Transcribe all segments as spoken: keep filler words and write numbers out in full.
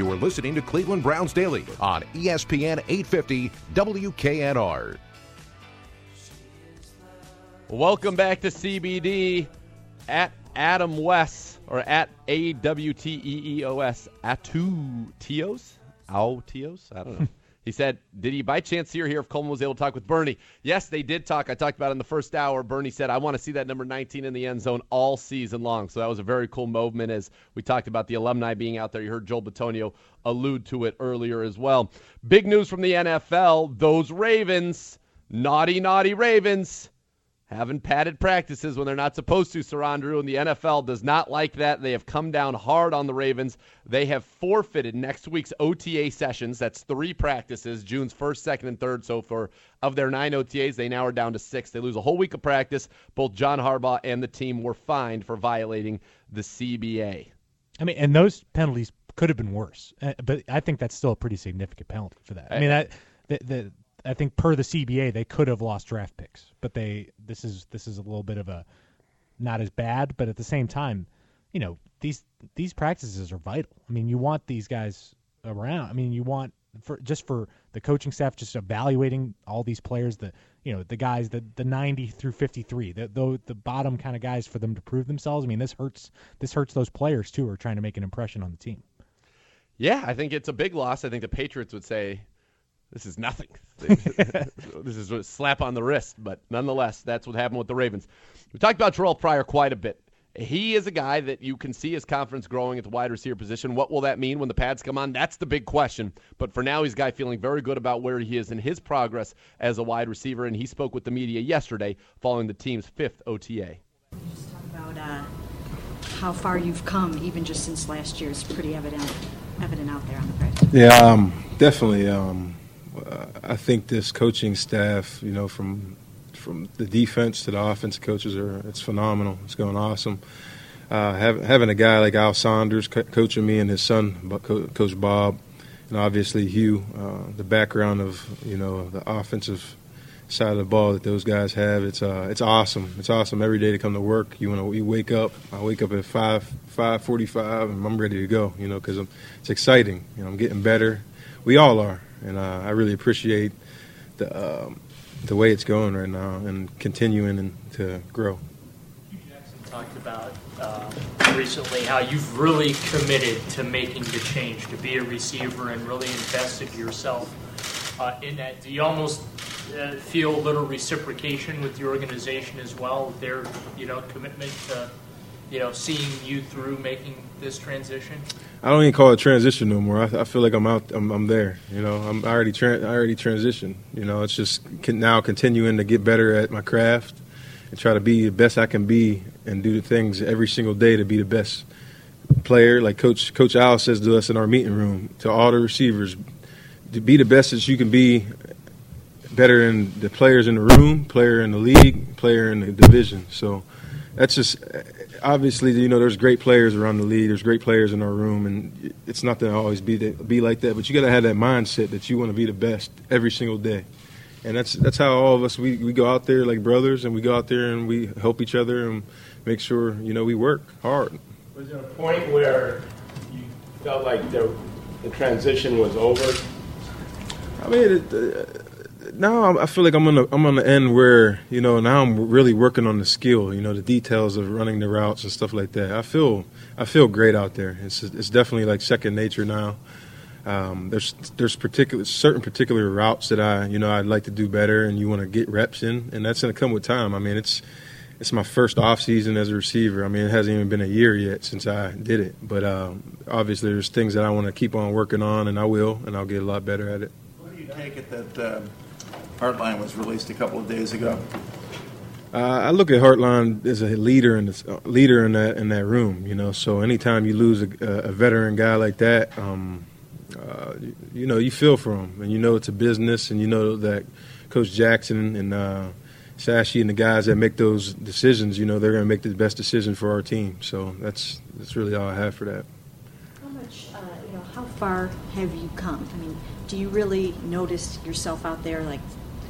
You are listening to Cleveland Browns Daily on E S P N eight fifty W K N R. Welcome back to C B D at Adam West, or at A W T E E O S, Atutios? Autios? I don't know. He said, did he by chance hear here if Coleman was able to talk with Bernie? Yes, they did talk. I talked about it in the first hour. Bernie said, I want to see that number nineteen in the end zone all season long. So that was a very cool moment as we talked about the alumni being out there. You heard Joel Bitonio allude to it earlier as well. Big news from the N F L. Those Ravens, naughty, naughty Ravens, having padded practices when they're not supposed to, Sir Andrew, and the N F L does not like that. They have come down hard on the Ravens. They have forfeited next week's O T A sessions. That's three practices, June's first, second, and third. So for of their nine O T As, they now are down to six. They lose a whole week of practice. Both John Harbaugh and the team were fined for violating the C B A. I mean, and those penalties could have been worse, but I think that's still a pretty significant penalty for that. I mean, that the, the I think per the C B A they could have lost draft picks, but they this is this is a little bit of a not as bad, but at the same time, you know, these these practices are vital. I mean, you want these guys around. I mean, you want for just for the coaching staff just evaluating all these players, the you know, the guys the the ninety through fifty-three, the the, the bottom kind of guys for them to prove themselves. I mean, this hurts this hurts those players too who are trying to make an impression on the team. Yeah, I think it's a big loss. I think the Patriots would say this is nothing. This is a slap on the wrist, but nonetheless, that's what happened with the Ravens. We talked about Terrell Pryor quite a bit. He is a guy that you can see his confidence growing at the wide receiver position. What will that mean when the pads come on? That's the big question. But for now, he's a guy feeling very good about where he is in his progress as a wide receiver, and he spoke with the media yesterday following the team's fifth O T A. Just talk about uh, how far you've come, even just since last year. It's pretty evident, evident out there on the practice. Yeah, um, definitely. Um, I think this coaching staff, you know, from from the defense to the offense coaches, are it's phenomenal. It's going awesome. Uh, have, having a guy like Al Saunders co- coaching me and his son, Co- Coach Bob, and obviously Hugh, uh, the background of, you know, the offensive side of the ball that those guys have, it's uh, it's awesome. It's awesome every day to come to work. You want to you wake up. I wake up at five five forty five, and I'm ready to go. You know, because it's exciting. You know, I'm getting better. We all are. And uh, I really appreciate the um, the way it's going right now and continuing and to grow. You Jackson talked about uh, recently how you've really committed to making the change, to be a receiver and really invested yourself uh, in that. Do you almost uh, feel a little reciprocation with your organization as well, their you know commitment to you know seeing you through making this transition? I don't even call it transition no more. I, I feel like I'm out. I'm, I'm there. You know, I'm I already tra- I already transitioned. You know, it's just can now continuing to get better at my craft and try to be the best I can be and do the things every single day to be the best player. Like Coach Coach Al says to us in our meeting room, to all the receivers, to be the best that you can be, better than the players in the room, player in the league, player in the division. So that's just. Obviously, you know, there's great players around the league. There's great players in our room, and it's not to always be that, be like that. But you got to have that mindset that you want to be the best every single day, and that's that's how all of us we, we go out there like brothers, and we go out there and we help each other and make sure you know we work hard. Was there a point where you felt like the the transition was over? I mean, it, uh, now I feel like I'm on the I'm on the end where you know now I'm really working on the skill, you know, the details of running the routes and stuff like that. I feel I feel great out there. It's it's definitely like second nature now. Um, there's there's particular certain particular routes that I you know I'd like to do better, and you want to get reps in, and that's going to come with time. I mean, it's it's my first off season as a receiver. I mean, it hasn't even been a year yet since I did it, but um, obviously there's things that I want to keep on working on, and I will, and I'll get a lot better at it. What do you take it that uh, Hartline was released a couple of days ago? Uh, I look at Hartline as a leader in this, uh, leader in that in that room. You know, so anytime you lose a, a veteran guy like that, um, uh, you, you know, you feel for him, and you know it's a business, and you know that Coach Jackson and uh, Sashi and the guys that make those decisions, you know, they're going to make the best decision for our team. So that's that's really all I have for that. How much, uh, you know, how far have you come? I mean, do you really notice yourself out there like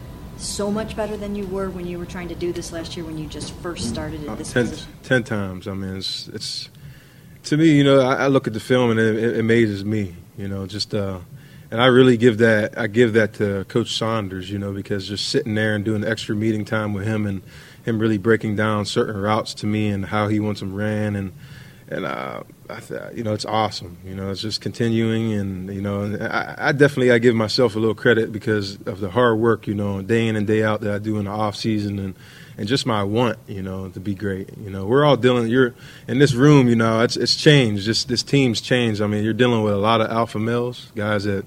so much better than you were when you were trying to do this last year when you just first started at this uh, ten, position? Ten times. I mean, it's, it's to me, you know, I, I look at the film and it, it amazes me. You know, just uh, and I really give that I give that to Coach Saunders. You know, because just sitting there and doing extra meeting time with him and him really breaking down certain routes to me and how he wants them ran and and uh, I th- you know, it's awesome. You know, it's just continuing and you know, and I, I definitely I give myself a little credit because of the hard work, you know, day in and day out that I do in the off season and. And just my want, you know, to be great. You know, we're all dealing. You're in this room, you know. It's it's changed. Just this team's changed. I mean, you're dealing with a lot of alpha males, guys that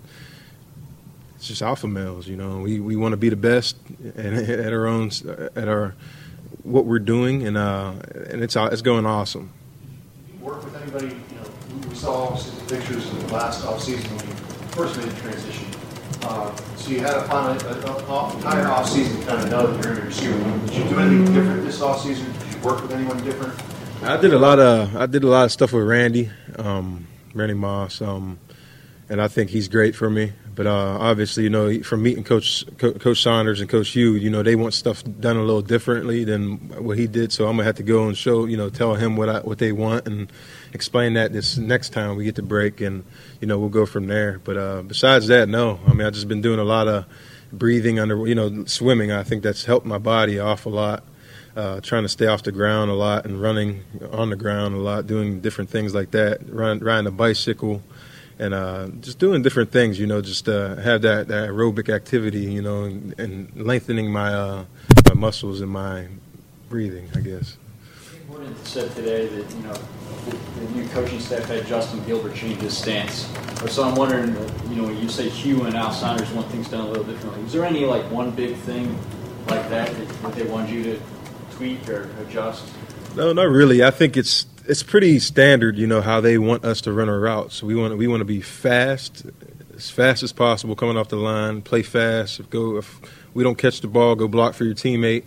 it's just alpha males. You know, we, we want to be the best and at our own at our what we're doing, and uh, and it's it's going awesome. You work with anybody? You know, we saw obviously the pictures in the last off season when you first made the transition. Uh, so you had a final, an entire off season to kind of know that you're in your receiver room. Did you do anything different this off season? Did you work with anyone different? I did a lot of I did a lot of stuff with Randy, um, Randy Moss, um, and I think he's great for me. But uh, obviously, you know, from meeting Coach Co- Coach Saunders and Coach Hugh, you know, they want stuff done a little differently than what he did. So I'm gonna have to go and show, you know, tell him what I, what they want and explain that this next time we get to break, and you know, we'll go from there. But uh, besides that, no. I mean, I've just been doing a lot of breathing under, you know, swimming. I think that's helped my body an awful lot. Uh, trying to stay off the ground a lot and running on the ground a lot, doing different things like that, run, riding a bicycle. And uh, just doing different things, you know, just uh, have that, that aerobic activity, you know, and, and lengthening my uh, my muscles and my breathing, I guess. Gordon said today that, you know, the, the new coaching staff had Justin Gilbert change his stance. So I'm wondering, you know, when you say Hugh and Al Saunders want things done a little differently, is there any, like, one big thing like that that, that they want you to tweak or adjust? No, not really. I think it's it's pretty standard, you know, how they want us to run our routes. We want we want to be fast, as fast as possible coming off the line, play fast. Go if we don't catch the ball, go block for your teammate.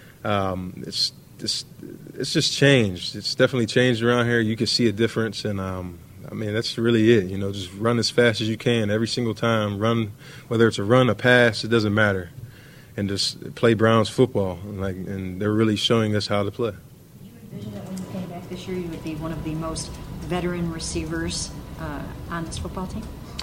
Um, it's it's it's just changed. It's definitely changed around here. You can see a difference, and um, I mean that's really it. You know, just run as fast as you can every single time. Run, whether it's a run, a pass, it doesn't matter, and just play Browns football. Like, and they're really showing us how to play. Envision that when you came back this year, you would be one of the most veteran receivers uh, on this football team?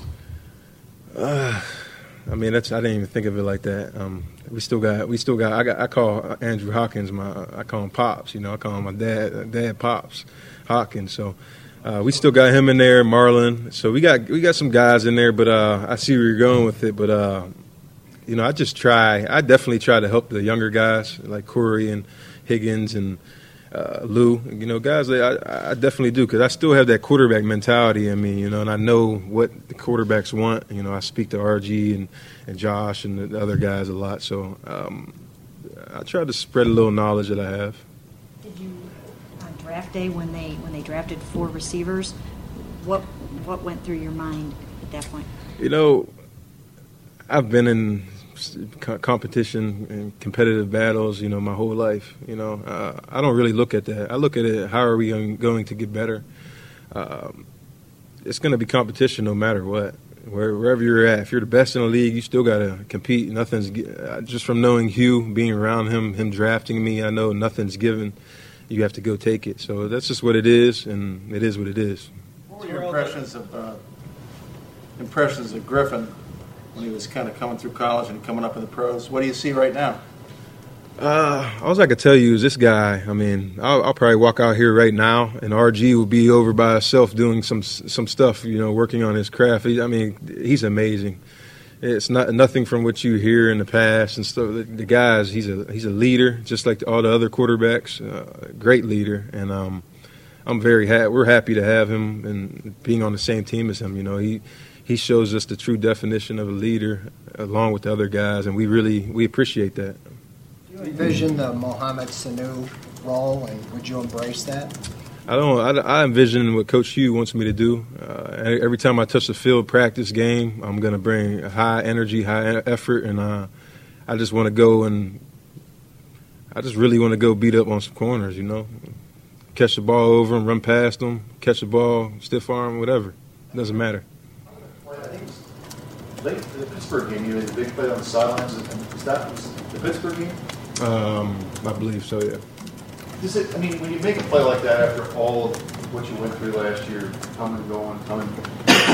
Uh, I mean, that's I didn't even think of it like that. Um, we still got, we still got. I got. I call Andrew Hawkins my. I call him Pops. You know, I call him my dad. Dad Pops Hawkins. So uh, we still got him in there, Marlon. So we got we got some guys in there. But uh, I see where you're going with it. But uh, you know, I just try. I definitely try to help the younger guys like Corey and Higgins and. Uh, Lou, you know, guys, I, I definitely do because I still have that quarterback mentality in me, you know, and I know what the quarterbacks want. You know, I speak to R G and, and Josh and the other guys a lot, so um, I try to spread a little knowledge that I have. Did you, on draft day when they when they drafted four receivers, what what went through your mind at that point? You know, I've been in competition and competitive battles, you know, my whole life. You know, uh, I don't really look at that. I look at it, how are we going to get better? Um, it's going to be competition no matter what. Where, wherever you're at, if you're the best in the league, you still got to compete. Nothing's uh, just from knowing Hugh, being around him, him drafting me. I know nothing's given. You have to go take it. So that's just what it is, and it is what it is. What were your impressions of uh, impressions of Griffin when he was kind of coming through college and coming up in the pros? What do you see right now? Uh, all I could tell you is this guy. I mean, I'll, I'll probably walk out here right now, and R G will be over by himself doing some some stuff, you know, working on his craft. He, I mean, he's amazing. It's not nothing from what you hear in the past and stuff. The, the guys, he's a he's a leader, just like all the other quarterbacks. Uh, great leader, and um, I'm very happy. We're happy to have him and being on the same team as him. You know, he. He shows us the true definition of a leader, along with the other guys, and we really we appreciate that. Do you envision the Mohamed Sanu role, and would you embrace that? I don't. I, I envision what Coach Hugh wants me to do. Uh, every time I touch the field, practice, game, I'm going to bring high energy, high effort, and uh, I just want to go and I just really want to go beat up on some corners. You know, catch the ball over them, run past them, catch the ball, stiff arm, whatever. It doesn't matter. I think it was late in the Pittsburgh game. You had the big play on the sidelines. Is that was the Pittsburgh game? Um, I believe so. Yeah. Does it? I mean, when you make a play like that after all of what you went through last year, coming and going, coming,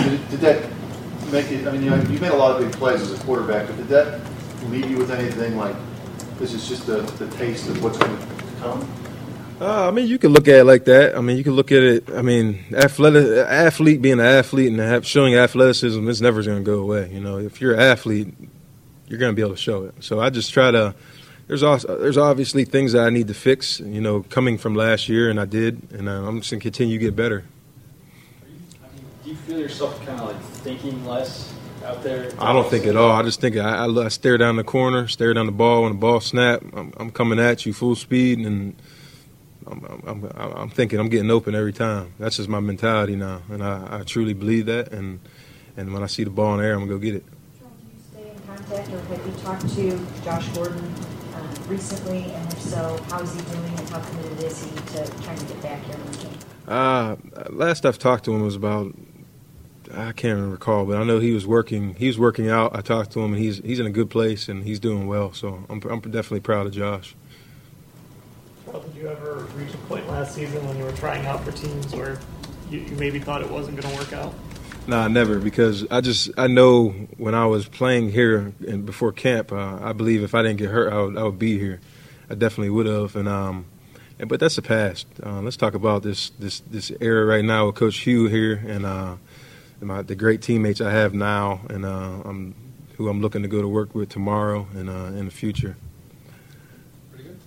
Did, did that make it? I mean, you know, you made a lot of big plays as a quarterback, but did that leave you with anything like this is just the, the taste of what's going to come? Uh, I mean, you can look at it like that. I mean, you can look at it. I mean, athletic, athlete being an athlete and have, showing athleticism is never going to go away. You know, if you're an athlete, you're going to be able to show it. So I just try to. There's also, there's obviously things that I need to fix. You know, coming from last year, and I did, and uh, I'm just going to continue to get better. Do you feel yourself kind of like thinking less out there? I don't think at all. I just think I, I, I stare down the corner, stare down the ball. When the ball snap, I'm, I'm coming at you full speed, and I'm, I'm, I'm, I'm thinking I'm getting open every time. That's just my mentality now, and I, I truly believe that. And and when I see the ball in the air, I'm gonna go get it. Do you stay in contact, or have you talked to Josh Gordon um, recently? And if so, how is he doing, and how committed is he to trying to get back here in the game? Uh, last I've talked to him was about. I can't even recall, but I know he was working. He was working out. I talked to him, and he's he's in a good place, and he's doing well. So I'm I'm definitely proud of Josh. Well, did you ever reach a point last season when you were trying out for teams where you, you maybe thought it wasn't going to work out? Nah, never, because I just I know when I was playing here and before camp, uh, I believe if I didn't get hurt, I would, I would be here. I definitely would have, and um, and, but that's the past. Uh, let's talk about this this this era right now with Coach Hugh here and. Uh, My, the great teammates I have now, and uh, I'm, who I'm looking to go to work with tomorrow and uh, in the future. Pretty good.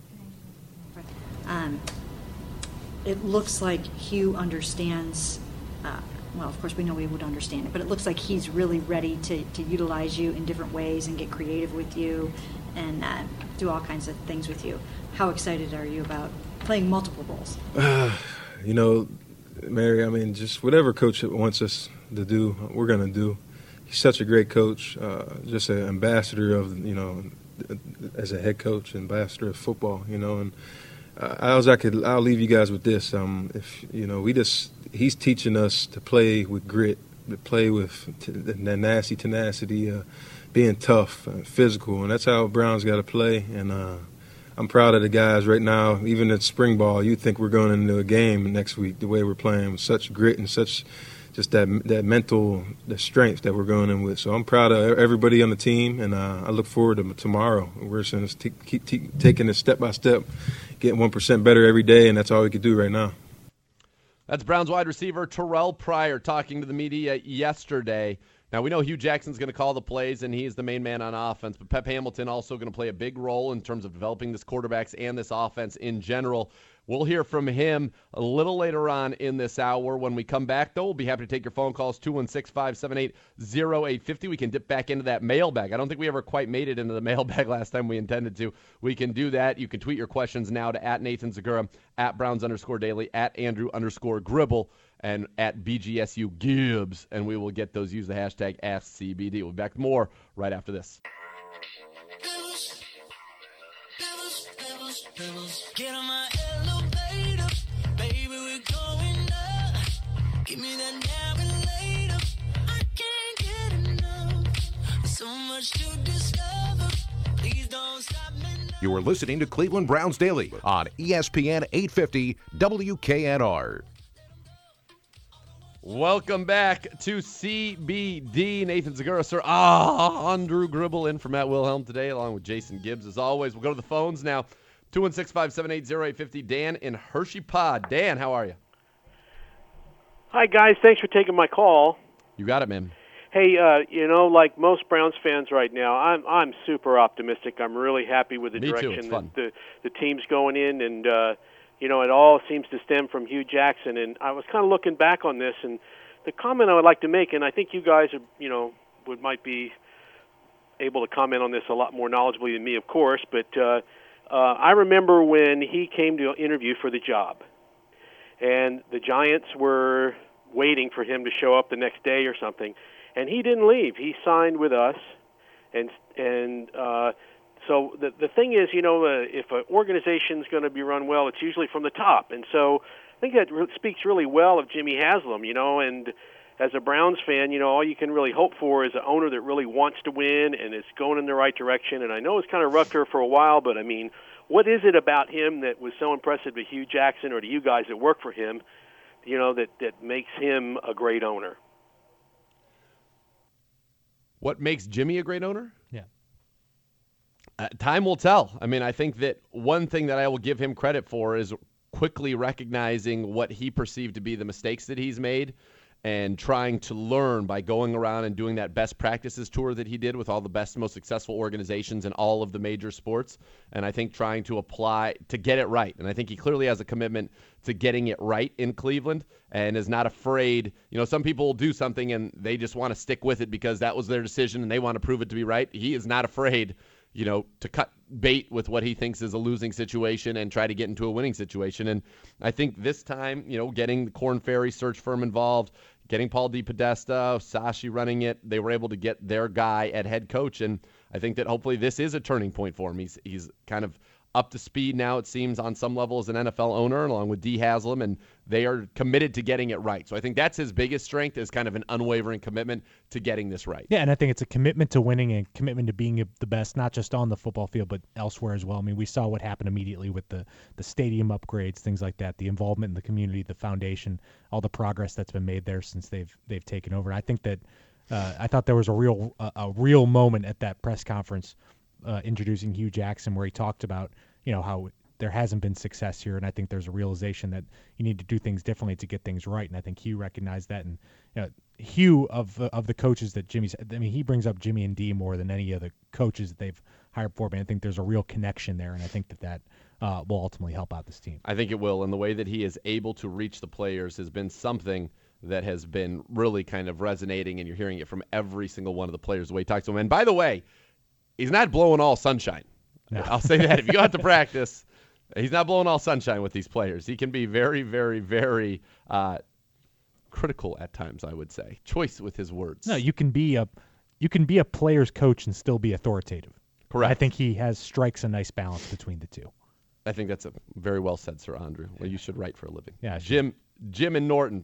Um, it looks like Hugh understands. Uh, well, of course, we know he would understand it, but it looks like he's really ready to, to utilize you in different ways and get creative with you, and uh, do all kinds of things with you. How excited are you about playing multiple roles? Uh, you know. Mary, I mean, just whatever Coach wants us to do, we're going to do. He's such a great coach, uh, just an ambassador of, you know, as a head coach, ambassador of football, you know. And uh, I, I could, I'll leave you guys with this. Um, if you know, we just he's teaching us to play with grit, to play with t- that nasty tenacity, uh, being tough, uh, physical, and that's how Brown's got to play. And uh, I'm proud of the guys right now. Even at spring ball, you think we're going into a game next week the way we're playing with such grit and such just that that mental the strength that we're going in with. So I'm proud of everybody on the team, and uh, I look forward to tomorrow. We're going to t- keep t- taking it step by step, getting one percent better every day, and that's all we could do right now. That's Browns wide receiver Terrell Pryor talking to the media yesterday. Now, we know Hugh Jackson's going to call the plays, and he's the main man on offense, but Pep Hamilton also going to play a big role in terms of developing this quarterbacks and this offense in general. We'll hear from him a little later on in this hour. When we come back, though, we'll be happy to take your phone calls, two one six, five seven eight, zero eight five zero. We can dip back into that mailbag. I don't think we ever quite made it into the mailbag last time we intended to. We can do that. You can tweet your questions now to at Nathan Zagura, at Browns underscore daily, at Andrew underscore Gribble, and at B G S U Gibbs, and we will get those. Use the hashtag Ask C B D. We'll be back with more right after this. Get on my elevator, baby, we're going up. Give me that now and later. I can't get enough. There's so much to discover. Please don't stop me now. You are listening to Cleveland Browns Daily on E S P N eight fifty W K N R. Welcome back to C B D. Nathan Zagura, sir. Ah, Andrew Gribble in for Matt Wilhelm today, along with Jason Gibbs, as always. We'll go to the phones now. two one six, five seven eight, zero eight five zero. Dan in Hershey Pod. Dan, how are you? Hi, guys. Thanks for taking my call. You got it, man. Hey, uh, you know, like most Browns fans right now, I'm I'm super optimistic. I'm really happy with the Me too. direction It's that fun. the the team's going in, and uh, you know, it all seems to stem from Hugh Jackson. And I was kind of looking back on this, and the comment I would like to make, and I think you guys, are, you know, would might be able to comment on this a lot more knowledgeably than me, of course, but uh, uh, I remember when he came to interview for the job, and the Giants were waiting for him to show up the next day or something, and he didn't leave. He signed with us, and and uh, so the the thing is, you know, uh, if an organization's going to be run well, it's usually from the top, and so I think that re- speaks really well of Jimmy Haslam, you know, and as a Browns fan, you know, all you can really hope for is an owner that really wants to win and is going in the right direction. And I know it's kind of rough here for a while, but I mean, what is it about him that was so impressive to Hugh Jackson or to you guys that work for him, you know, that, that makes him a great owner? What makes Jimmy a great owner? Yeah. Uh, time will tell. I mean, I think that one thing that I will give him credit for is quickly recognizing what he perceived to be the mistakes that he's made and trying to learn by going around and doing that best practices tour that he did with all the best, most successful organizations in all of the major sports. And I think trying to apply to get it right. And I think he clearly has a commitment to getting it right in Cleveland and is not afraid. You know, some people will do something and they just want to stick with it because that was their decision and they want to prove it to be right. He is not afraid, you know, to cut bait with what he thinks is a losing situation and try to get into a winning situation. And I think this time, you know, getting the Korn Ferry search firm involved, getting Paul DePodesta, Sashi running it, they were able to get their guy at head coach. And I think that hopefully this is a turning point for him. He's, he's kind of up to speed now, it seems, on some level as an N F L owner, along with Dee Haslam, and they are committed to getting it right. So I think that's his biggest strength, is kind of an unwavering commitment to getting this right. Yeah, and I think it's a commitment to winning and commitment to being the best, not just on the football field, but elsewhere as well. I mean, we saw what happened immediately with the, the stadium upgrades, things like that, the involvement in the community, the foundation, all the progress that's been made there since they've they've taken over. I think that uh, I thought there was a real a, a real moment at that press conference uh, introducing Hugh Jackson where he talked about, you know, how there hasn't been success here, and I think there's a realization that you need to do things differently to get things right, and I think Hugh recognized that. And you know, Hugh of the, of the coaches that Jimmy's, I mean, he brings up Jimmy and Dee more than any of the coaches that they've hired for, but I think there's a real connection there, and I think that that uh, will ultimately help out this team. I think it will, and the way that he is able to reach the players has been something that has been really kind of resonating, and you're hearing it from every single one of the players, the way he talks to them. And by the way, he's not blowing all sunshine. No. I'll say that. If you go out to practice, he's not blowing all sunshine with these players. He can be very, very, very uh, critical at times, I would say. Choice with his words. No, you can be a you can be a player's coach and still be authoritative. Correct. I think he has strikes a nice balance between the two. I think that's a very well said, Sir Andrew. Well, you should write for a living. Yeah, Jim, Jim and Norton.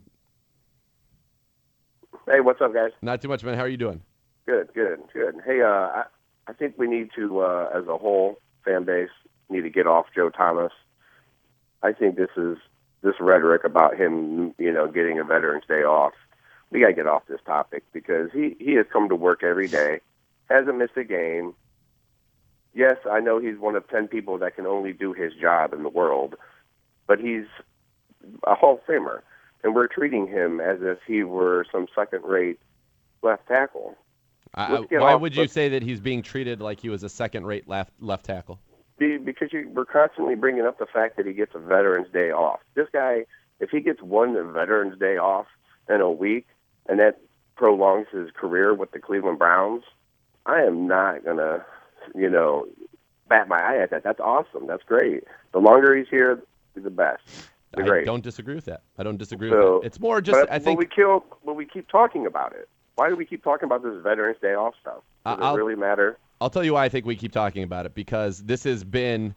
Hey, what's up, guys? Not too much, man. How are you doing? Good, good, good. Hey, uh, I, I think we need to, uh, as a whole fan base, need to get off Joe Thomas. I think this is this rhetoric about him, you know, getting a Veterans Day off. We got to get off this topic because he, he has come to work every day, hasn't missed a game. Yes, I know he's one of ten people that can only do his job in the world, but he's a Hall of Famer, and we're treating him as if he were some second-rate left tackle. Uh, why off, would you say that he's being treated like he was a second-rate left left tackle? Because you, we're constantly bringing up the fact that he gets a Veterans Day off. This guy, if he gets one Veterans Day off in a week, and that prolongs his career with the Cleveland Browns, I am not going to, you know, bat my eye at that. That's awesome. That's great. The longer he's here, the best. The I great. don't disagree with that. I don't disagree so, with that. It's more just, but, I think... But we, kill, but we keep talking about it. Why do we keep talking about this Veterans Day off stuff? Does I'll, it really matter? I'll tell you why I think we keep talking about it, because this has been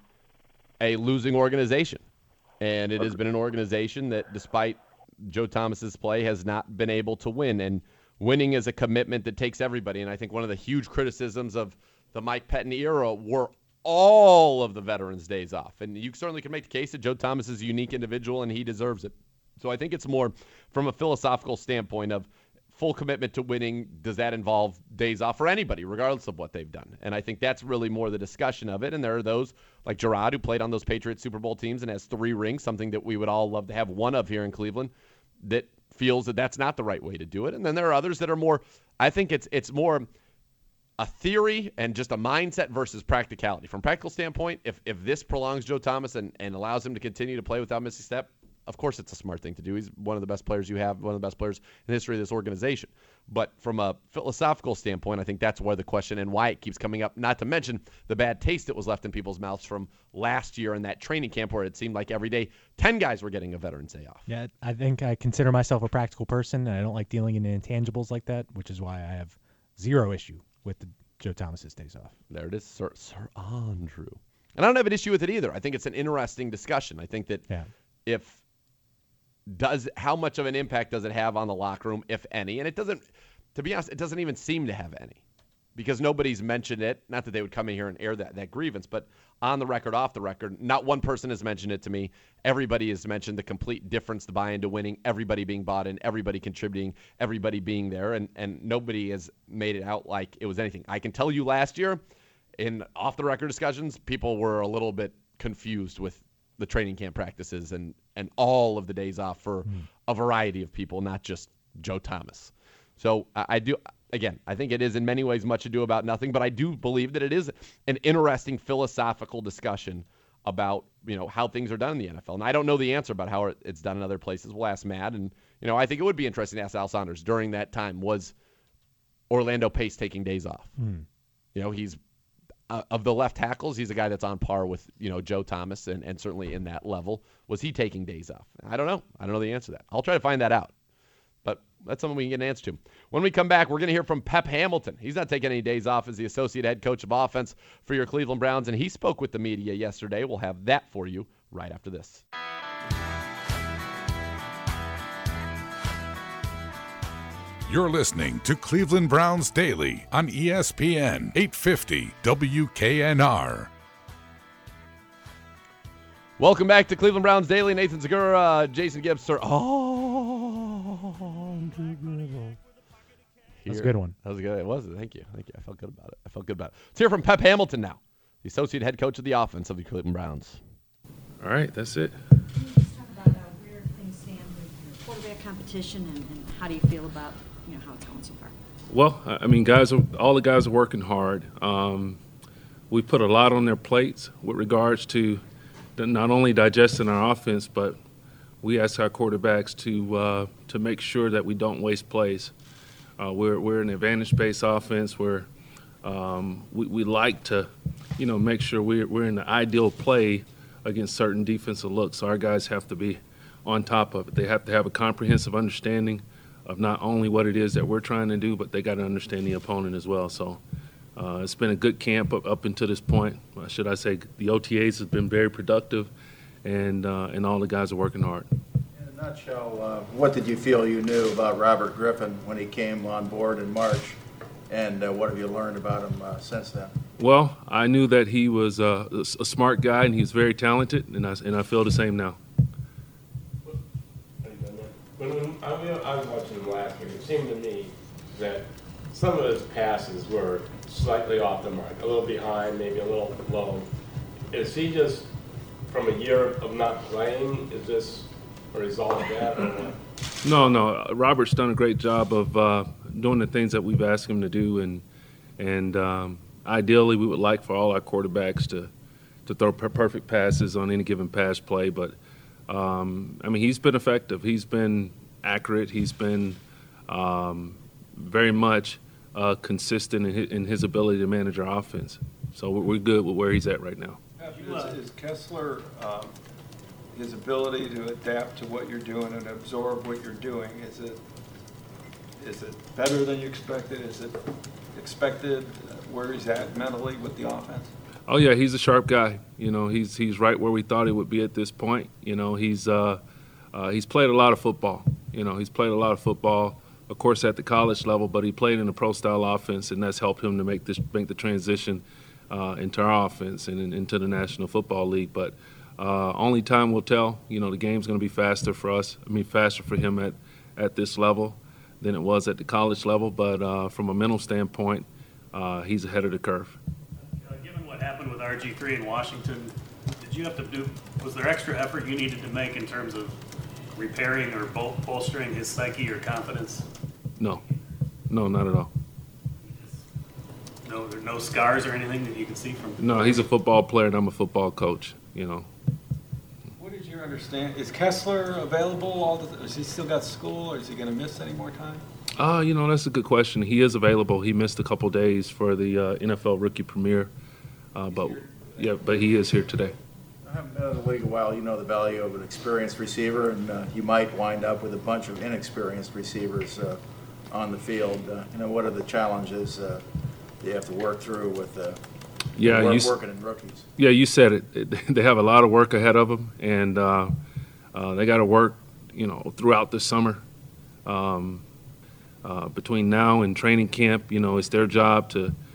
a losing organization. And it has been an organization that, despite Joe Thomas's play, has not been able to win. And winning is a commitment that takes everybody. And I think one of the huge criticisms of the Mike Pettine era were all of the Veterans Days off. And you certainly can make the case that Joe Thomas is a unique individual and he deserves it. So I think it's more from a philosophical standpoint of full commitment to winning. Does that involve days off for anybody, regardless of what they've done? And I think that's really more the discussion of it. And there are those like Gerard, who played on those Patriots Super Bowl teams and has three rings, something that we would all love to have one of here in Cleveland, that feels that that's not the right way to do it. And then there are others that are more, I think it's it's more a theory and just a mindset versus practicality. From a practical standpoint, if if this prolongs Joe Thomas and, and allows him to continue to play without missing a step, of course it's a smart thing to do. He's one of the best players you have, one of the best players in the history of this organization. But from a philosophical standpoint, I think that's where the question and why it keeps coming up, not to mention the bad taste that was left in people's mouths from last year in that training camp where it seemed like every day ten guys were getting a Veterans Day off. Yeah, I think I consider myself a practical person, and I don't like dealing in intangibles like that, which is why I have zero issue with the Joe Thomas's days off. There it is, Sir, Sir Andrew. And I don't have an issue with it either. I think it's an interesting discussion. I think that yeah. if does how much of an impact does it have on the locker room, if any? And it doesn't, to be honest, it doesn't even seem to have any, because nobody's mentioned it. Not that they would come in here and air that, that grievance, but on the record, off the record, not one person has mentioned it to me. Everybody has mentioned the complete difference, the buy-in to winning, everybody being bought in, everybody contributing, everybody being there, and, and nobody has made it out like it was anything. I can tell you last year, in off-the-record discussions, people were a little bit confused with the training camp practices and, and all of the days off for mm. a variety of people, not just Joe Thomas. So I, I do, again, I think it is in many ways much ado about nothing, but I do believe that it is an interesting philosophical discussion about, you know, how things are done in the N F L. And I don't know the answer about how it's done in other places. We'll ask Matt. And, you know, I think it would be interesting to ask Al Saunders during that time, was Orlando Pace taking days off? Mm. You know, he's, uh, of the left tackles, he's a guy that's on par with, you know, Joe Thomas and, and certainly in that level. Was he taking days off? I don't know. I don't know the answer to that. I'll try to find that out. But that's something we can get an answer to. When we come back, we're going to hear from Pep Hamilton. He's not taking any days off as the associate head coach of offense for your Cleveland Browns, and he spoke with the media yesterday. We'll have that for you right after this. You're listening to Cleveland Browns Daily on E S P N eight fifty W K N R. Welcome back to Cleveland Browns Daily. Nathan Segura, Jason Gibbs, sir. Oh, that's a good one. That was good. It was. Thank you. Thank you. I felt good about it. I felt good about it. Let's hear from Pep Hamilton now, the associate head coach of the offense of the Cleveland Browns. All right, that's it. Can you just talk about uh, where things stand with your quarterback competition, and, and how do you feel about, you know, how it's going so far? Well, I mean, guys, are, all the guys are working hard. Um, we put a lot on their plates with regards to not only digesting our offense, but we ask our quarterbacks to uh, to make sure that we don't waste plays. Uh, we're we're an advantage-based offense where um, we, we like to, you know, make sure we're we're in the ideal play against certain defensive looks. So our guys have to be on top of it. They have to have a comprehensive understanding of not only what it is that we're trying to do, but they got to understand the opponent as well. So uh, it's been a good camp up, up until this point. Uh, should I say the O T As has been very productive, and uh, and all the guys are working hard. In a nutshell, uh, what did you feel you knew about Robert Griffin when he came on board in March, and uh, what have you learned about him uh, since then? Well, I knew that he was uh, a smart guy and he's very talented, and I, and I feel the same now. When, when I, I was watching him last week, it seemed to me that some of his passes were slightly off the mark, a little behind, maybe a little low. Is he just, from a year of not playing, is this a result of that or what? No, no. Robert's done a great job of uh, doing the things that we've asked him to do, and and um, ideally we would like for all our quarterbacks to to throw per- perfect passes on any given pass play. But um, I mean, he's been effective. He's been accurate. He's been um, very much uh, consistent in his, in his ability to manage our offense. So we're, we're good with where he's at right now. Is, is Kessler, um, his ability to adapt to what you're doing and absorb what you're doing, is it is it better than you expected? Is it expected where he's at mentally with the offense? Oh yeah, he's a sharp guy. You know, he's he's right where we thought he would be at this point. You know, he's uh, uh, he's played a lot of football. You know, he's played a lot of football, of course, at the college level, but he played in a pro-style offense, and that's helped him to make this make the transition uh, into our offense and in, into the National Football League. But uh, only time will tell. You know, the game's going to be faster for us. I mean, faster for him at at this level than it was at the college level. But uh, from a mental standpoint, uh, he's ahead of the curve. Uh, given what happened with R G three in Washington, did you have to do? Was there extra effort you needed to make in terms of repairing or bol- bolstering his psyche or confidence? No, no, not at all. No, there are no scars or anything that you can see from. No, he's a football player, and I'm a football coach. You know. What is your understand? Is Kessler available? All the, has he still got school, or is he going to miss any more time? Uh, you know, that's a good question. He is available. He missed a couple days for the uh, N F L rookie premiere, uh, but yeah, but he is here today. I haven't been in the league a while. You know the value of an experienced receiver, and uh, you might wind up with a bunch of inexperienced receivers uh, on the field. Uh, you know, what are the challenges uh, you have to work through with uh, yeah, work, you, working in rookies? Yeah, you said it. it. They have a lot of work ahead of them, and uh, uh, they got to work, you know, throughout the summer. Um, uh, between now and training camp, you know, it's their job to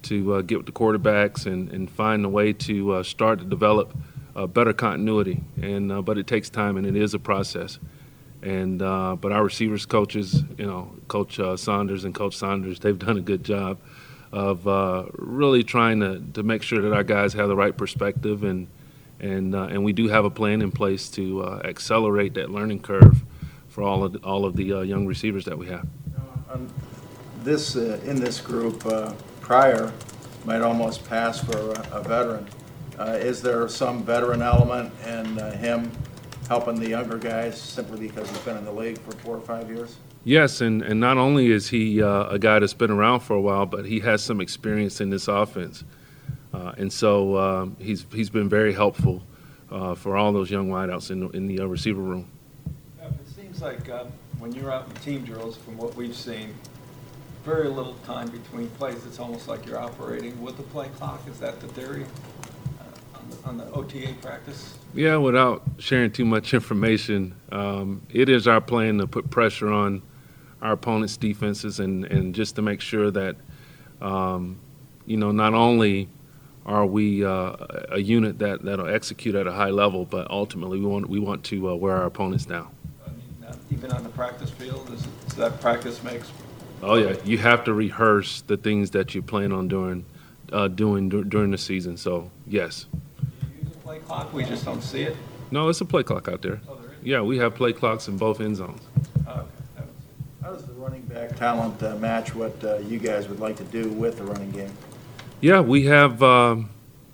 to uh, get with the quarterbacks and, and find a way to uh, start to develop uh, better continuity. And uh, but it takes time, and it is a process. And uh, but our receivers coaches, you know, Coach uh, Saunders and Coach Saunders, they've done a good job of uh, really trying to, to make sure that our guys have the right perspective, and and uh, and we do have a plan in place to uh, accelerate that learning curve for all of the, all of the uh, young receivers that we have. Um, this uh, in this group uh, prior might almost pass for a, a veteran. Uh, is there some veteran element in uh, him helping the younger guys simply because he's been in the league for four or five years? Yes, and, and not only is he uh, a guy that's been around for a while, but he has some experience in this offense. Uh, and so um, he's he's been very helpful uh, for all those young wideouts in, in the uh, receiver room. Yeah, it seems like uh, when you're out in team drills, from what we've seen, very little time between plays. It's almost like you're operating with the play clock. Is that the theory uh, on, the, on the O T A practice? Yeah, without sharing too much information, um, it is our plan to put pressure on our opponent's defenses and, and just to make sure that, um, you know, not only are we uh, a unit that, that'll execute at a high level, but ultimately we want we want to uh, wear our opponents down. I mean, uh, even on the practice field, is, is that practice makes? Oh yeah, you have to rehearse the things that you plan on doing, uh, doing dur- during the season. So yes. Play clock, we just don't see it. No, it's a play clock out there. Oh, there is? Yeah, we have play clocks in both end zones. Oh, okay. How does the running back talent uh, match what uh, you guys would like to do with the running game? Yeah, we have um,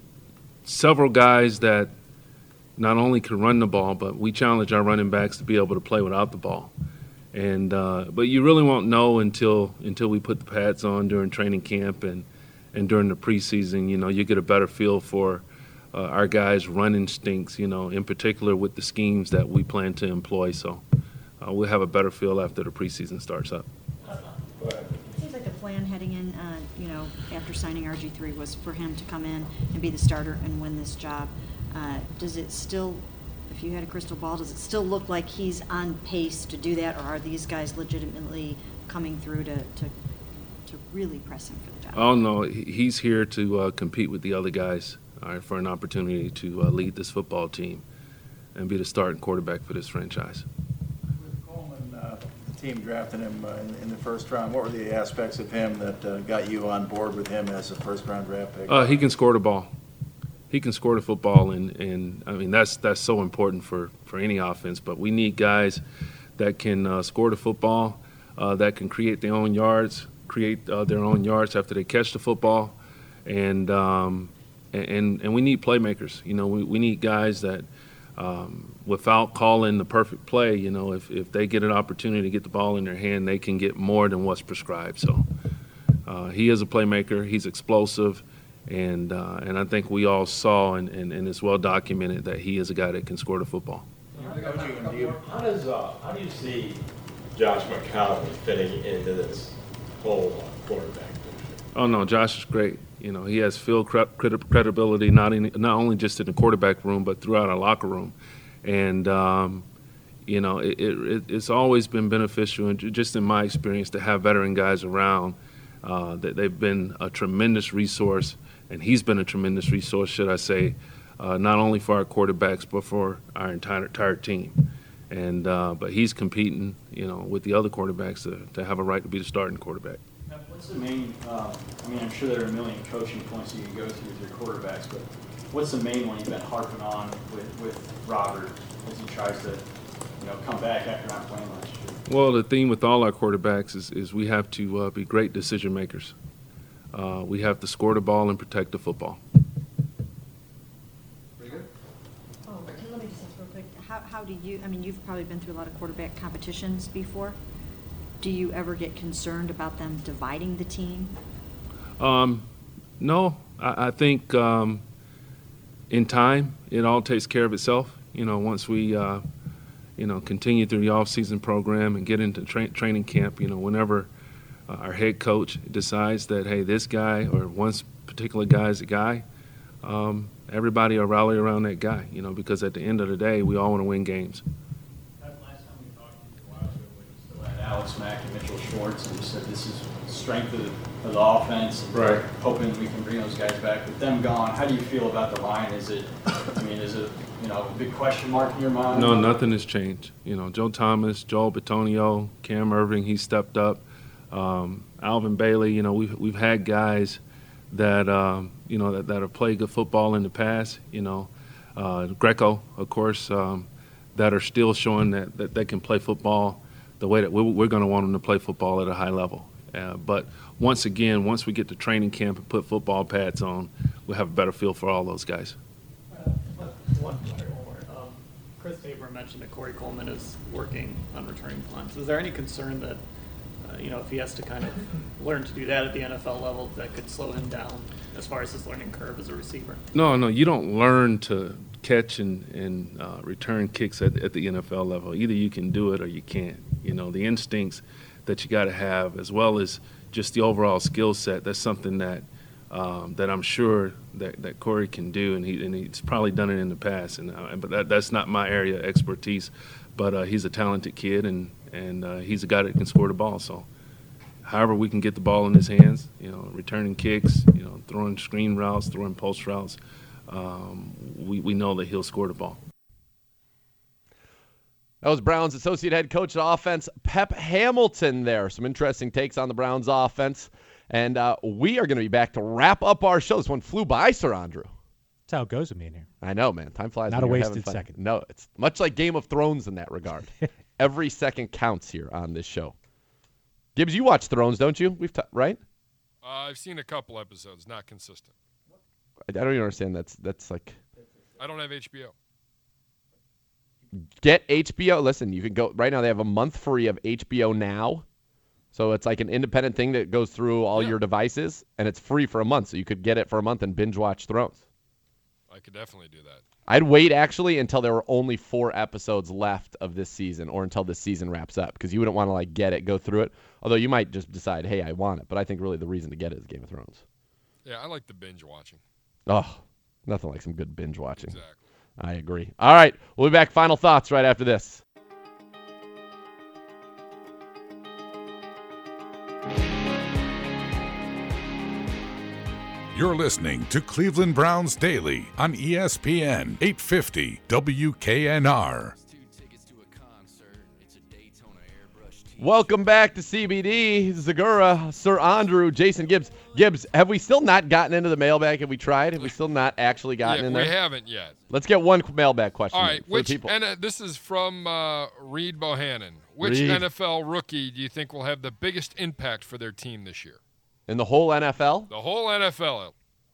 several guys that not only can run the ball, but we challenge our running backs to be able to play without the ball. And uh, but you really won't know until until we put the pads on during training camp and, and during the preseason. You know, you get a better feel for uh, our guys' run instincts, you know, in particular with the schemes that we plan to employ. So uh, we'll have a better feel after the preseason starts up. It seems like the plan heading in, uh, you know, after signing R G three was for him to come in and be the starter and win this job. Uh, does it still, if you had a crystal ball, does it still look like he's on pace to do that, or are these guys legitimately coming through to, to, to really press him for the job? Oh, no, he- he's here to uh, compete with the other guys uh, for an opportunity to uh, lead this football team and be the starting quarterback for this franchise. With Coleman, uh, the team drafting him uh, in, in the first round, what were the aspects of him that uh, got you on board with him as a first-round draft pick? Uh, he can score the ball. He can score the football, and, and I mean that's that's so important for, for any offense. But we need guys that can uh, score the football, uh, that can create their own yards, create uh, their own yards after they catch the football, and um, and and we need playmakers. You know, we, we need guys that, um, without calling the perfect play, you know, if if they get an opportunity to get the ball in their hand, they can get more than what's prescribed. So uh, he is a playmaker. He's explosive. And uh, and I think we all saw, and, and, and it's well documented, that he is a guy that can score the football. How does uh, how do you see Josh McCown fitting into this whole uh, quarterback position? Oh no, Josh is great. You know, he has field cre- credi- credibility not in, not only just in the quarterback room, but throughout our locker room. And um, you know, it, it, it's always been beneficial, and just in my experience, to have veteran guys around. Uh, that they've been a tremendous resource, and he's been a tremendous resource, should I say, uh, not only for our quarterbacks but for our entire entire team. And uh, but he's competing, you know, with the other quarterbacks to, to have a right to be the starting quarterback. What's the main? Uh, I mean, I'm sure there are a million coaching points you can go through with your quarterbacks, but what's the main one you've been harping on with, with Robert as he tries to, you know, come back after not playing last year? Well, the theme with all our quarterbacks is, is we have to uh, be great decision makers. Uh, we have to score the ball and protect the football. Oh, let me just ask real quick. How, how do you, I mean, you've probably been through a lot of quarterback competitions before. Do you ever get concerned about them dividing the team? Um, no, I, I think um, in time it all takes care of itself. You know, once we uh, you know, continue through the off-season program and get into tra- training camp, you know, whenever uh, our head coach decides that, hey, this guy or one particular guy is a guy, um, everybody will rally around that guy, you know, because at the end of the day, we all want to win games. Last time we talked to you a while ago, when you still had Alex Mack and Mitchell Schwartz, and you said this is strength of of the offense. Right. Hoping we can bring those guys back. With them gone, how do you feel about the line? Is it, I mean, is it, you know, a big question mark in your mind? No, nothing has changed. You know, Joe Thomas, Joel Bitonio, Cam Irving, he stepped up. Um, Alvin Bailey, you know, we've, we've had guys that, um, you know, that, that have played good football in the past, you know. Uh, Greco, of course, um, that are still showing that, that they can play football the way that we're, we're going to want them to play football at a high level. Uh, but once again, once we get to training camp and put football pads on, we'll have a better feel for all those guys. Uh, one, sorry, one more. Um, Chris Tabor mentioned that Corey Coleman is working on returning punts. Is there any concern that, uh, you know, if he has to kind of learn to do that at the N F L level, that could slow him down as far as his learning curve as a receiver? No, no, you don't learn to catch and, and uh, return kicks at, at the N F L level. Either you can do it or you can't. You know, the instincts that you got to have, as well as just the overall skill set, that's something that um, that I'm sure that, that Corey can do, and he and he's probably done it in the past. And uh, but that, that's not my area of expertise. But uh, he's a talented kid, and and uh, he's a guy that can score the ball. So, however we can get the ball in his hands, you know, returning kicks, you know, throwing screen routes, throwing post routes. Um, we, we know that he'll score the ball. That was Browns associate head coach of offense, Pep Hamilton there. Some interesting takes on the Browns offense. And uh, we are going to be back to wrap up our show. This one flew by, Sir Andrew. That's how it goes with me in here. I know, man. Time flies. Not when a you're wasted having fun. second. No, it's much like Game of Thrones in that regard. Every second counts here on this show. Gibbs, you watch Thrones, don't you? We've t- right? Uh, I've seen a couple episodes, not consistent. I don't even understand. That's that's like. I don't have H B O. Get H B O. Listen, you can go right now. They have a month free of H B O Now, so it's like an independent thing that goes through all Yeah. your devices, and it's free for a month. So you could get it for a month and binge watch Thrones. I could definitely do that. I'd wait actually until there were only four episodes left of this season, or until this season wraps up, because you wouldn't want to like get it, go through it. Although you might just decide, hey, I want it. But I think really the reason to get it is Game of Thrones. Yeah, I like the binge watching. Oh, nothing like some good binge watching. Exactly. I agree. All right, we'll be back. Final thoughts right after this. You're listening to Cleveland Browns Daily on E S P N eight fifty W K N R. Welcome back to C B D. Zagura, Sir Andrew, Jason Gibbs. Gibbs, have we still not gotten into the mailbag? Have we tried? Have we still not actually gotten yeah, in there? we haven't yet. Let's get one mailbag question. All right, for which the people. and uh, this is from uh, Reed Bohannon. Which Reed. N F L rookie do you think will have the biggest impact for their team this year? In the whole N F L? The whole N F L.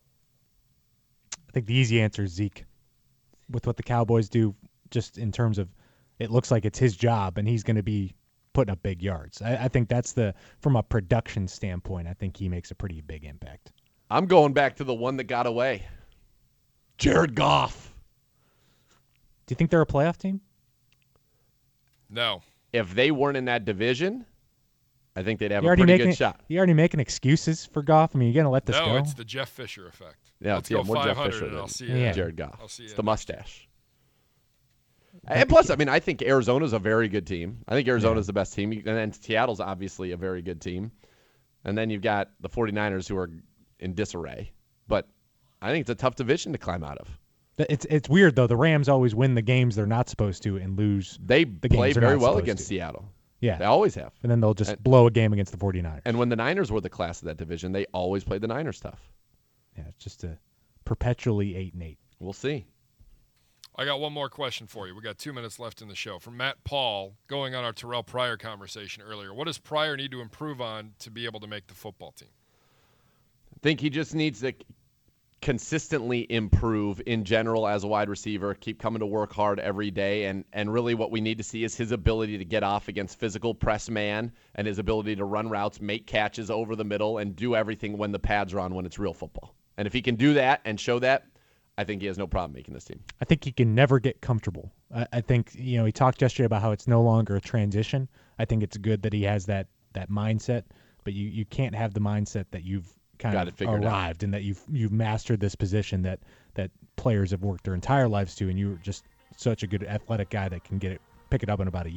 I think the easy answer is Zeke. With what the Cowboys do, just in terms of, it looks like it's his job, and he's going to be putting up big yards. I, I think that's the, from a production standpoint, I think he makes a pretty big impact. I'm going back to the one that got away. Jared Goff. Do you think they're a playoff team? No. If they weren't in that division, I think they'd have You a already pretty making good shot. You already making excuses for Goff? I mean, you're going to let this no, go? it's the Jeff Fisher effect. Yeah, Let's yeah, go more Jeff five hundred Fisher and than I'll see Yeah. you. Jared Goff. I'll see you It's the next mustache. And plus, I mean, I think Arizona's a very good team. I think Arizona's the best team. And then Seattle's obviously a very good team. And then you've got the 49ers who are in disarray. But I think it's a tough division to climb out of. It's it's weird, though. The Rams always win the games they're not supposed to and lose They the play games they're very not well supposed against to. Seattle. Yeah. They always have. And then they'll just And- blow a game against the 49ers. And when the Niners were the class of that division, they always played the Niners tough. Yeah, it's just a perpetually eight and eight. We'll see. I got one more question for you. We got two minutes left in the show. From Matt Paul, going on our Terrell Pryor conversation earlier. What does Pryor need to improve on to be able to make the football team? I think he just needs to consistently improve in general as a wide receiver, keep coming to work hard every day, and and really what we need to see is his ability to get off against physical press man and his ability to run routes, make catches over the middle, and do everything when the pads are on when it's real football. And if he can do that and show that, I think he has no problem making this team. I think he can never get comfortable. I, I think, you know, he talked yesterday about how it's no longer a transition. I think it's good that he has that, that mindset, but you, you can't have the mindset that you've kind Got of it figured out. arrived and that you've you've mastered this position that, that players have worked their entire lives to, and you're just such a good athletic guy that can get it pick it up in about a year.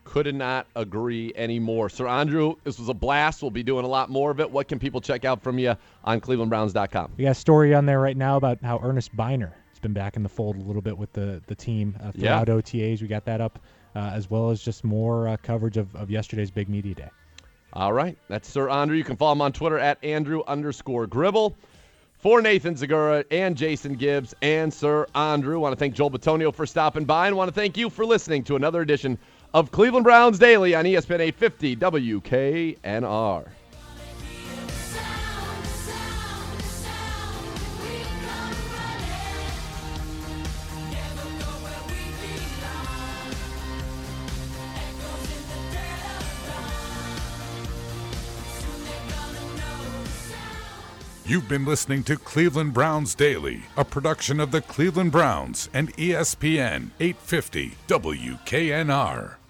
Could not agree anymore. Sir Andrew, this was a blast. We'll be doing a lot more of it. What can people check out from you on cleveland browns dot com? We got a story on there right now about how Ernest Biner has been back in the fold a little bit with the, the team uh, throughout Yeah. O T As. We got that up, uh, as well as just more uh, coverage of, of yesterday's big media day. All right. That's Sir Andrew. You can follow him on Twitter at Andrew underscore Gribble. For Nathan Zagura and Jason Gibbs and Sir Andrew, want to thank Joel Batonio for stopping by, and want to thank you for listening to another edition of Cleveland Browns Daily on E S P N eight fifty W K N R. You've been listening to Cleveland Browns Daily, a production of the Cleveland Browns and E S P N eight fifty W K N R.